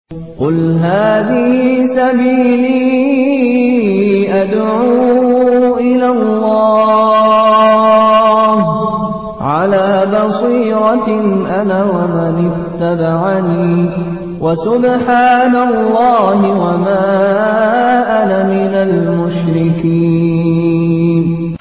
قل هذه سبيلي أدعو إلى الله على بصيرة أنا ومن اتبعني وسبحان الله وما أنا من المشركين.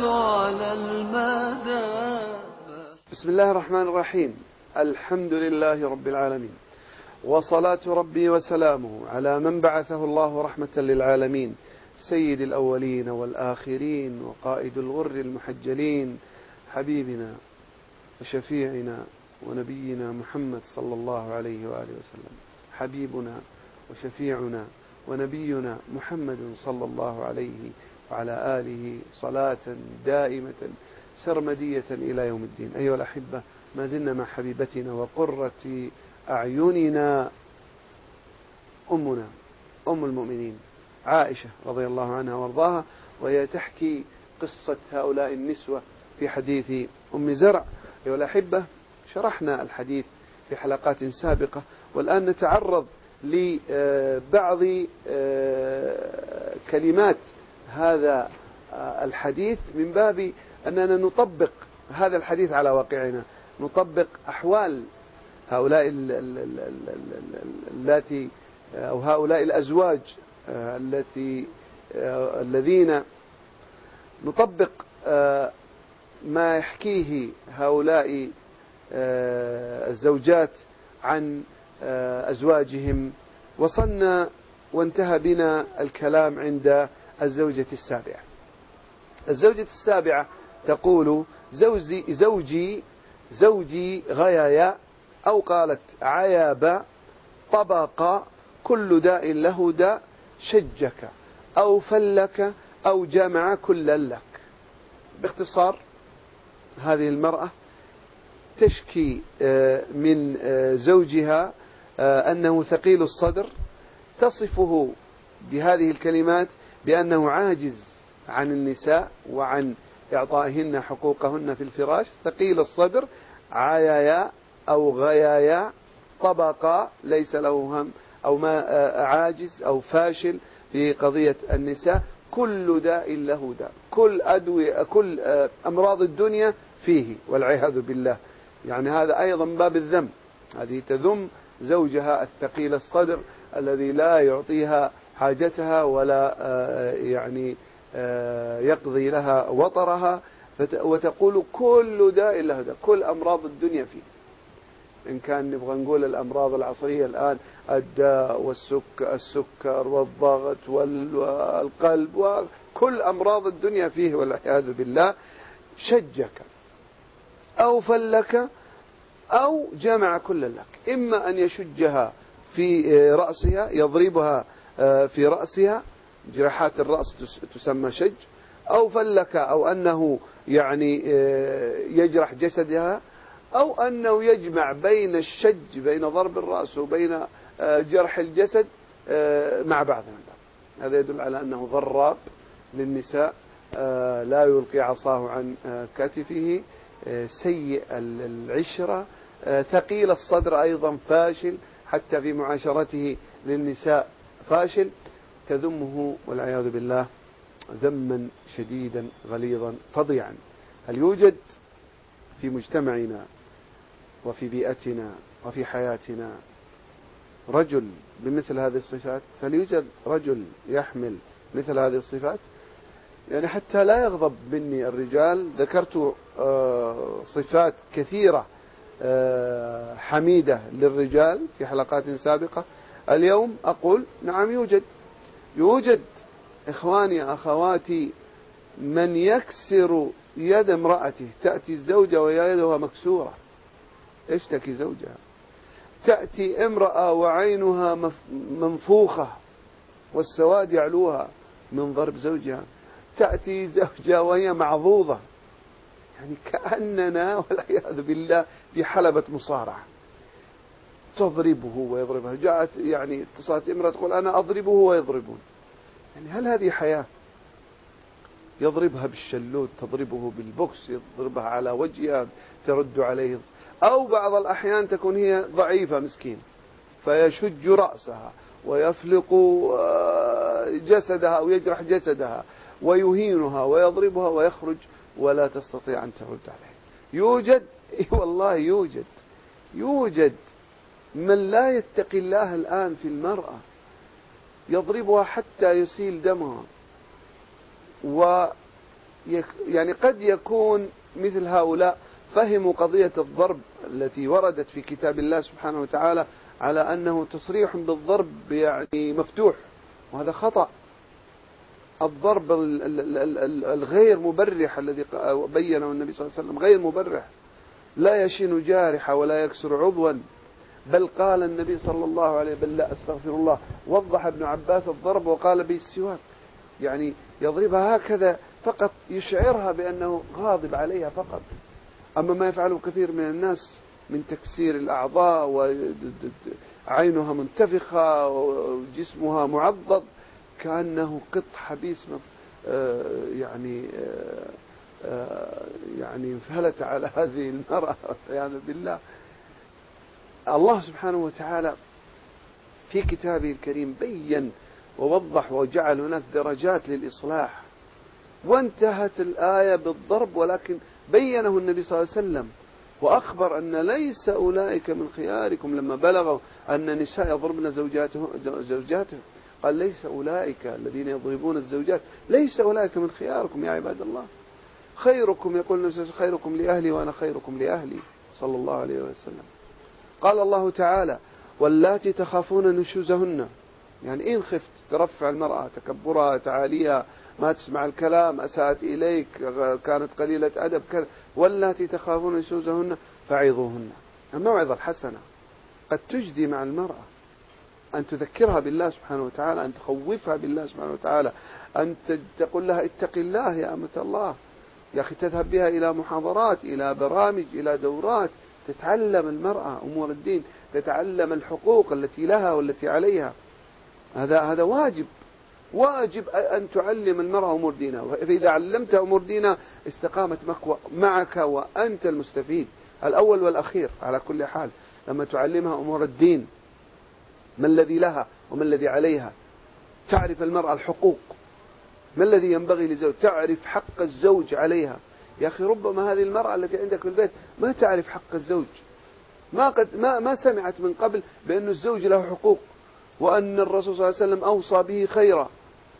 بسم الله الرحمن الرحيم. الحمد لله رب العالمين، وصلاة ربي وسلامه على من بعثه الله رحمة للعالمين، سيد الأولين والآخرين وقائد الغر المحجلين، حبيبنا وشفيعنا ونبينا محمد صلى الله عليه وآله وسلم. حبيبنا وشفيعنا ونبينا محمد صلى الله عليه وعلى آله صلاة دائمة سرمدية إلى يوم الدين. أيها الأحبة، ما زلنا مع حبيبتنا وقرة أعيننا أمنا أم المؤمنين عائشة رضي الله عنها وارضاها، وهي تحكي قصة هؤلاء النسوة في حديث أم زرع. أيها الأحبة، شرحنا الحديث في حلقات سابقة، والآن نتعرض لبعض كلمات هذا الحديث من باب أننا نطبق هذا الحديث على واقعنا، نطبق أحوال هؤلاء التي أو هؤلاء الأزواج الذين نطبق ما يحكيه هؤلاء الزوجات عن أزواجهم. وصلنا وانتهى بنا الكلام عند الزوجة السابعة. الزوجة السابعة تقول: زوجي غيايا، أو قالت عيابا، طبق، كل داء له داء، شجك أو فلك أو جمع كل لك. باختصار، هذه المرأة تشكي من زوجها أنه ثقيل الصدر، تصفه بهذه الكلمات بأنه عاجز عن النساء وعن إعطائهن حقوقهن في الفراش. ثقيل الصدر، عيايا أو غيايا، طبقا، ليس له هم أو ما عاجز أو فاشل في قضية النساء. كل داء له داء، كل أمراض الدنيا فيه، والعياذ بالله. يعني هذا أيضا باب الذم. هذه تذم زوجها الثقيل الصدر الذي لا يعطيها حاجتها ولا يعني يقضي لها وطرها، وتقول كل داء له داء، كل أمراض الدنيا فيه. إن كان نبغى نقول الأمراض العصرية الآن، الداء والسكر والضغط والقلب وكل أمراض الدنيا فيه، والعياذ بالله. شجك أو فلك أو جمع كل لك، إما أن يشجها في رأسها، يضربها في رأسها، جراحات الرأس تسمى شج، أو فلك، أو أنه يعني يجرح جسدها، أو أنه يجمع بين الشج، بين ضرب الرأس وبين جرح الجسد مع بعض من بعض. هذا يدل على أنه ضراب للنساء، لا يلقي عصاه عن كتفه، سيء العشرة، ثقيل الصدر، أيضا فاشل حتى في معاشرته للنساء، فاشل. تذمه والعياذ بالله ذما شديدا غليظا فظيعا. هل يوجد في مجتمعنا وفي بيئتنا وفي حياتنا رجل بمثل هذه الصفات؟ هل يوجد رجل يحمل مثل هذه الصفات؟ يعني حتى لا يغضب مني الرجال، ذكرت صفات كثيرة حميدة للرجال في حلقات سابقة. اليوم أقول نعم، يوجد إخواني أخواتي من يكسر يد امرأته. تأتي الزوجة ويدها مكسورة، اشتكي زوجها. تأتي امرأة وعينها منفوخة والسواد يعلوها من ضرب زوجها. تأتي زوجة وهي معضوضة، يعني كأننا والعياذ بالله في حلبة مصارعة، تضربه ويضربها. جاءت يعني اتصلت امرأة تقول أنا أضربه ويضربون. يعني هل هذه حياة؟ يضربها بالشلوت، تضربه بالبوكس، يضربها على وجهها، ترد عليه. أو بعض الأحيان تكون هي ضعيفة مسكين، فيشج رأسها ويفلق جسدها أو يجرح جسدها ويهينها ويضربها ويخرج ولا تستطيع أن ترد عليه. يوجد والله يوجد من لا يتقي الله الآن في المرأة، يضربها حتى يسيل دمها. يعني قد يكون مثل هؤلاء فهموا قضية الضرب التي وردت في كتاب الله سبحانه وتعالى على أنه تصريح بالضرب يعني مفتوح، وهذا خطأ. الضرب الغير مبرح الذي بينه النبي صلى الله عليه وسلم غير مبرح، لا يشين جارحة ولا يكسر عضوا، بل قال النبي صلى الله عليه وسلم، بل لا أستغفر الله، وضح ابن عباس الضرب وقال بالسواك، يعني يضربها هكذا فقط يشعرها بأنه غاضب عليها فقط. أما ما يفعله كثير من الناس من تكسير الأعضاء وعينها منتفخة وجسمها معضد كأنه قط حبيس يعني انفلت على هذه المرأة يعني بالله. الله سبحانه وتعالى في كتابه الكريم بين ووضح وجعل هناك درجات للإصلاح، وانتهت الآية بالضرب، ولكن بينه النبي صلى الله عليه وسلم وأخبر أن ليس أولئك من خياركم. لما بلغوا أن النساء يضربن زوجاتهم قال ليس أولئك الذين يضربون الزوجات، ليس أولئك من خياركم يا عباد الله. خيركم، يقول النبي خيركم لأهلي وأنا خيركم لأهلي صلى الله عليه وسلم. قال الله تعالى واللاتي تخافون نشوزهن، يعني إن خفت ترفع المرأة تكبرها تعاليها ما تسمع الكلام أساءت إليك كانت قليلة أدب كذا، واللاتي تخافون نشوزهن فعظوهن. الموعظة الحسنة قد تجدي مع المرأة، أن تذكرها بالله سبحانه وتعالى، أن تخوفها بالله سبحانه وتعالى، أن تقول لها اتق الله يا أمة الله، يا أخي تذهب بها إلى محاضرات، إلى برامج، إلى دورات، تتعلم المرأة أمور الدين، تتعلم الحقوق التي لها والتي عليها. هذا واجب أن تعلم المرأة أمور دينها، فإذا علمتها أمور دينها استقامت معك وأنت المستفيد الأول والأخير على كل حال. لما تعلمها أمور الدين، ما الذي لها وما الذي عليها، تعرف المرأة الحقوق، ما الذي ينبغي للزوج، تعرف حق الزوج عليها. يا أخي ربما هذه المرأة التي عندك في البيت ما تعرف حق الزوج، ما سمعت من قبل بأن الزوج له حقوق، وأن الرسول صلى الله عليه وسلم أوصى به خيرا،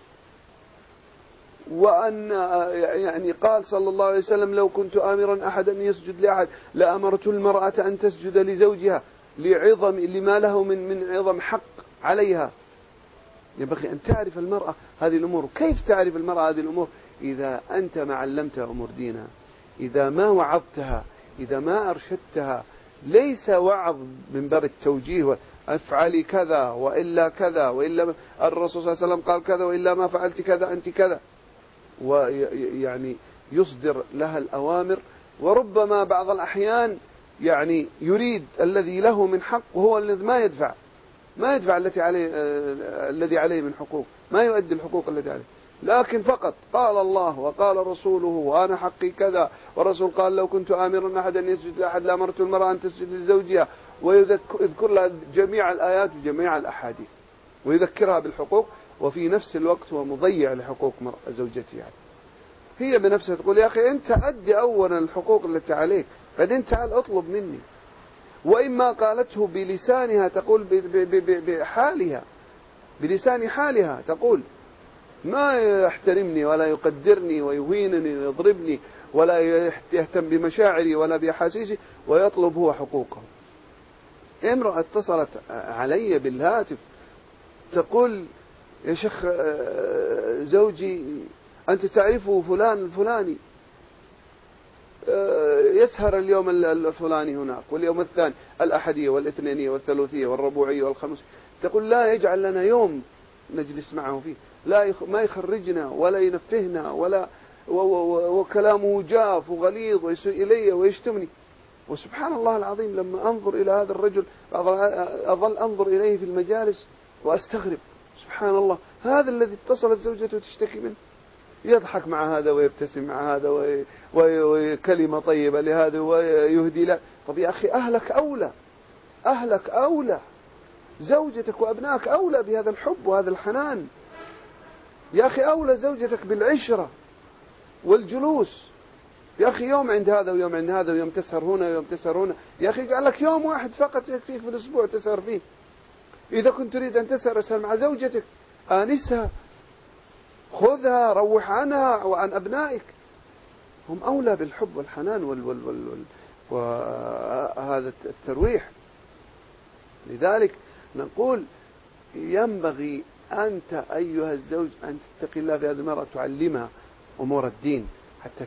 وأن يعني قال صلى الله عليه وسلم لو كنت آمرا أحدا أن يسجد لأحد لأمرت المرأة أن تسجد لزوجها لما له من عظم حق عليها. ينبغي أن تعرف المرأة هذه الأمور. كيف تعرف المرأة هذه الأمور؟ إذا أنت ما علمتها أمور دينها، إذا ما وعظتها، إذا ما أرشدتها. ليس وعظ من باب التوجيه افعلي كذا وإلا كذا، وإلا الرسول صلى الله عليه وسلم قال كذا وإلا ما فعلت كذا أنت كذا، ويعني يصدر لها الأوامر. وربما بعض الأحيان يعني يريد الذي له من حق وهو الذي ما يدفع الذي عليه من حقوق، ما يؤدي الحقوق التي عليه، لكن فقط قال الله وقال رسوله وأنا حقي كذا، والرسول قال لو كنت آمرا أحدا أن يسجد لأحد لأمرت المرأة أن تسجد لزوجها، ويذكر لها جميع الآيات وجميع الأحاديث ويذكرها بالحقوق، وفي نفس الوقت هو مضيع لحقوق زوجته. يعني هي بنفسها تقول يا أخي أنت أدي أولا الحقوق التي عليك، بعدين تعال أطلب مني. وإما قالته بلسانها تقول بحالها، بلسان حالها تقول ما يحترمني ولا يقدرني ويهينني ويضربني ولا يهتم بمشاعري ولا بأحاسيسي، ويطلب هو حقوقه. امرأة اتصلت علي بالهاتف تقول يا شيخ زوجي أنت تعرفه فلان الفلاني يسهر اليوم الفلاني هناك، واليوم الثاني الأحدية والاثنينية والثلاثية والربوعية والخمس. تقول لا يجعل لنا يوم نجلس معه فيه، ما يخرجنا ولا ينفهنا وكلامه جاف وغليظ ويسوء إلي ويشتمني. وسبحان الله العظيم لما أنظر إلى هذا الرجل أظل أنظر إليه في المجالس وأستغرب، سبحان الله هذا الذي اتصلت زوجته تشتكي منه، يضحك مع هذا ويبتسم مع هذا وكلمة طيبة لهذا ويهدي له. طب يا أخي أهلك أولى زوجتك وأبنائك أولى بهذا الحب وهذا الحنان. يا أخي أولى زوجتك بالعشرة والجلوس. يا أخي يوم عند هذا ويوم عند هذا، ويوم تسهر هنا ويوم تسهر هنا. يا أخي قال لك يوم واحد فقط يكفيك في الأسبوع تسهر فيه. إذا كنت تريد أن تسهر اسهر مع زوجتك، آنسها، خذها، روح عنها وعن أبنائك. هم أولى بالحب والحنان وهذا الترويح. لذلك نقول ينبغي أنت أيها الزوج أن تتقي الله في هذه المرأة، تعلمها أمور الدين حتى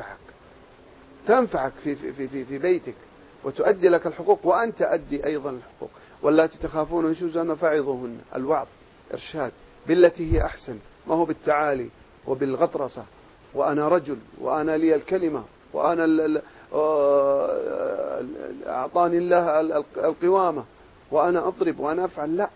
تنفعك في بيتك وتؤدي لك الحقوق، وأنت أدي أيضا الحقوق. واللاتي تخافون نشوزهن فعظوهن. الوعظ إرشاد بالتي هي أحسن، ما هو بالتعالي وبالغطرسة، وأنا رجل وأنا لي الكلمة وأنا أعطاني الله القوامة وأنا أضرب وأنا أفعل. لا،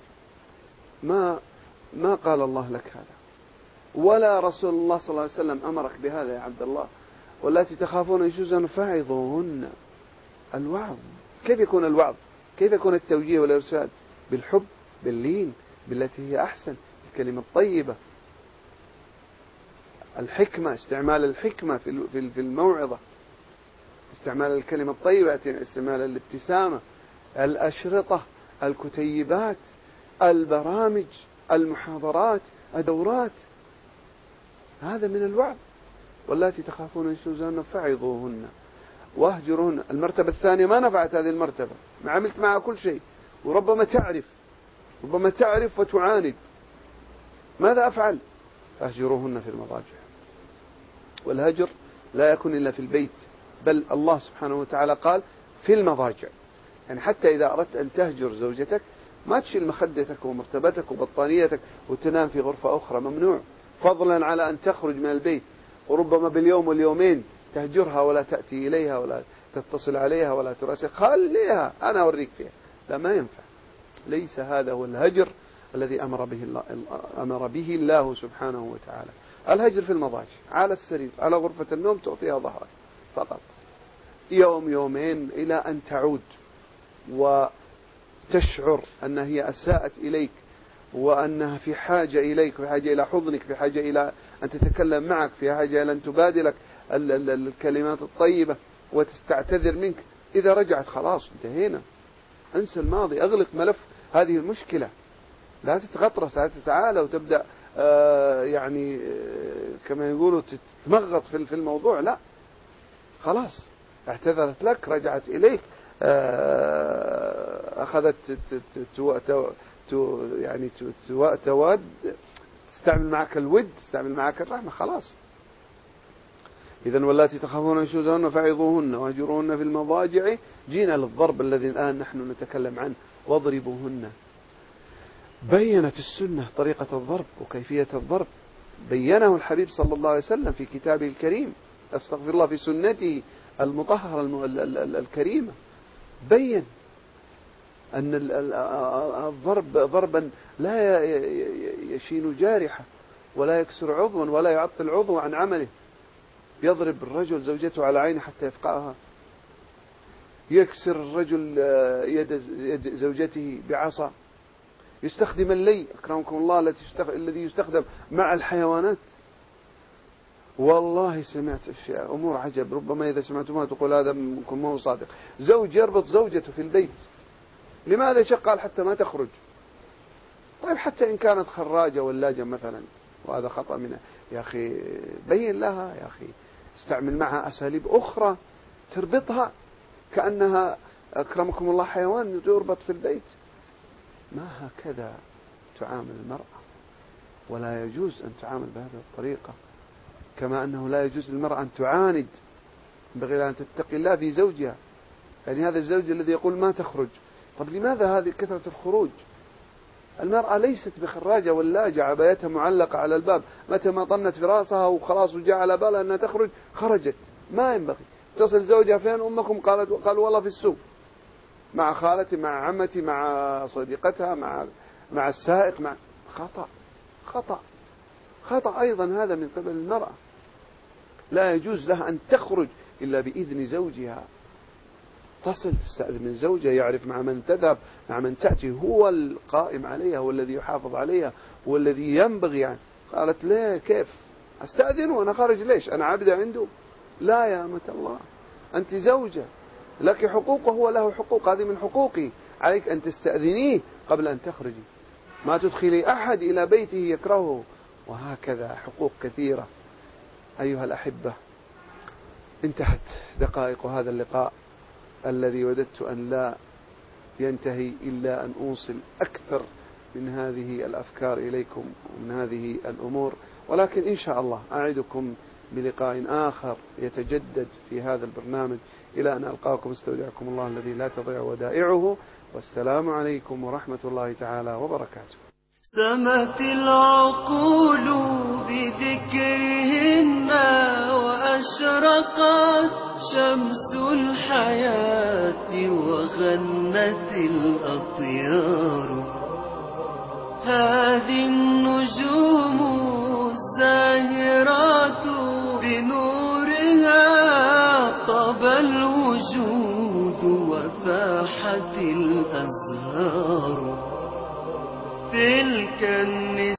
ما قال الله لك هذا، ولا رسول الله صلى الله عليه وسلم أمرك بهذا يا عبد الله. والتي تخافون نشوزهن فعظوهن. الوعظ كيف يكون الوعظ؟ كيف يكون التوجيه والإرشاد؟ بالحب، باللين، بالتي هي أحسن، الكلمة الطيبة، الحكمة، استعمال الحكمة في الموعظة، استعمال الكلمة الطيبة، استعمال الابتسامة، الأشرطة، الكتيبات، البرامج، المحاضرات، الدورات. هذا من الوعظ. واللاتي تخافون نشوزهن فعظوهن واهجرهن. المرتبة الثانية ما نفعت هذه المرتبة، ما عملت معها كل شيء، وربما تعرف وتعاند. ماذا أفعل؟ فاهجروهن في المضاجع. والهجر لا يكون إلا في البيت، بل الله سبحانه وتعالى قال في المضاجع. يعني حتى إذا أردت أن تهجر زوجتك ما تشيل مخدتك ومرتبتك وبطانيتك وتنام في غرفة أخرى، ممنوع. فضلا على أن تخرج من البيت وربما باليوم واليومين تهجرها ولا تأتي إليها ولا تتصل عليها ولا تراسل. خليها، أنا أوريك فيها. لا، ما ينفع. ليس هذا هو الهجر الذي أمر به الله سبحانه وتعالى. الهجر في المضاجع، على السرير، على غرفة النوم، تعطيها ظهرك فقط يوم يومين إلى أن تعود وتشعر أنها هي أساءت إليك، وأنها في حاجة إليك، في حاجة إلى حضنك، في حاجة إلى أن تتكلم معك، في حاجة إلى أن تبادلك الكلمات الطيبة وتستعتذر منك. إذا رجعت خلاص انتهينا، انسى الماضي، أغلق ملف هذه المشكلة. لا تتغطرس، لا تتعالى وتبدأ يعني كما يقولوا تتمغط في الموضوع. لا، خلاص اعتذرت لك، رجعت إليك، أخذت يعني تود، تستعمل معك الود، تستعمل معك الرحمة، خلاص. إذن واللاتي تخافون نشوزهن فعظوهن واهجروهن في المضاجع. جينا للضرب الذي الآن نحن نتكلم عنه، واضربوهن. بينت السنة طريقة الضرب وكيفية الضرب، بينه الحبيب صلى الله عليه وسلم في كتابه الكريم، استغفر الله، في سنته المطهرة الكريمة. بين أن الضرب ضربا لا يشين جارحة ولا يكسر عضوا ولا يعطل عضو عن عمله. يضرب الرجل زوجته على عينه حتى يفقعها، يكسر الرجل يد زوجته بعصا، يستخدم اللي أكرمكم الله الذي يستخدم مع الحيوانات. والله سمعت أشياء، أمور عجب، ربما إذا سمعتمها تقول هذا منكم ما هو صادق. زوج يربط زوجته في البيت، لماذا شقال حتى ما تخرج؟ طيب حتى إن كانت خراجة ولاجة مثلا، وهذا خطأ منها، يا أخي بين لها، يا أخي استعمل معها أساليب أخرى تربطها كأنها أكرمكم الله حيوان يربط في البيت. ما هكذا تعامل المرأة، ولا يجوز أن تعامل بهذه الطريقة. كما أنه لا يجوز للمرأة أن تعاند، ينبغي أن تتقي الله في زوجها. يعني هذا الزوج الذي يقول ما تخرج، طب لماذا هذه كثرة الخروج؟ المرأة ليست بخراجة ولاجة عبايتها معلقة على الباب، متى ما طنت في راسها وخلاص وجاء على بالها أنها تخرج خرجت. ما ينبغي. تصل زوجها فين أمكم؟ قالوا والله في السوق مع خالتي، مع عمتي، مع صديقتها، مع السائق، مع خطأ أيضا هذا من قبل المرأة. لا يجوز لها أن تخرج إلا بإذن زوجها، تصل تستأذن من زوجها، يعرف مع من تذهب مع من تأتي، هو القائم عليها، هو الذي يحافظ عليها، هو الذي ينبغي يعني. قالت ليه كيف أستأذن وأنا خارج؟ ليش أنا عبدة عنده؟ لا يا أمة الله، أنت زوجة لك حقوق وهو له حقوق، هذه من حقوقي، عليك أن تستأذنيه قبل أن تخرجي، ما تدخلي أحد إلى بيته يكرهه، وهكذا حقوق كثيرة. أيها الأحبة، انتهت دقائق هذا اللقاء الذي وددت أن لا ينتهي إلا أن أوصل أكثر من هذه الأفكار إليكم ومن هذه الأمور، ولكن إن شاء الله أعدكم بلقاء آخر يتجدد في هذا البرنامج. إلى أن ألقاكم استودعكم الله الذي لا تضيع ودائعه، والسلام عليكم ورحمة الله تعالى وبركاته. سمت العقول بذكرهن وأشرقت شمس الحياة وغنت الأطيار. هذه النجوم الزاهرات بنورها طاب الوجود وفاحت الأزهار. تلك النساء